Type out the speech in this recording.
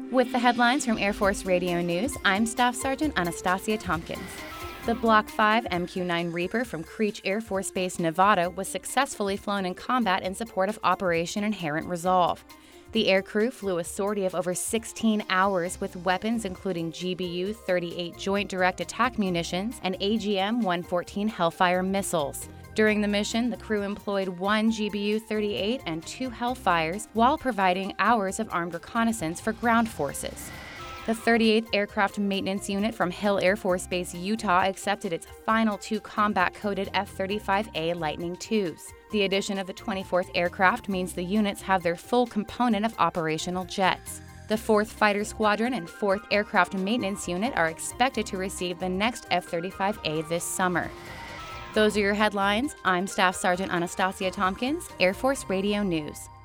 With the headlines from Air Force Radio News, I'm Staff Sergeant Anastasia Tompkins. The Block 5 MQ-9 Reaper from Creech Air Force Base, Nevada, was successfully flown in combat in support of Operation Inherent Resolve. The aircrew flew a sortie of over 16 hours with weapons including GBU-38 Joint Direct Attack munitions and AGM-114 Hellfire missiles. During the mission, the crew employed one GBU-38 and two Hellfires while providing hours of armed reconnaissance for ground forces. The 38th Aircraft Maintenance Unit from Hill Air Force Base, Utah, accepted its final two combat-coded F-35A Lightning IIs. The addition of the 24th aircraft means the units have their full complement of operational jets. The 4th Fighter Squadron and 4th Aircraft Maintenance Unit are expected to receive the next F-35A this summer. Those are your headlines. I'm Staff Sergeant Anastasia Tompkins, Air Force Radio News.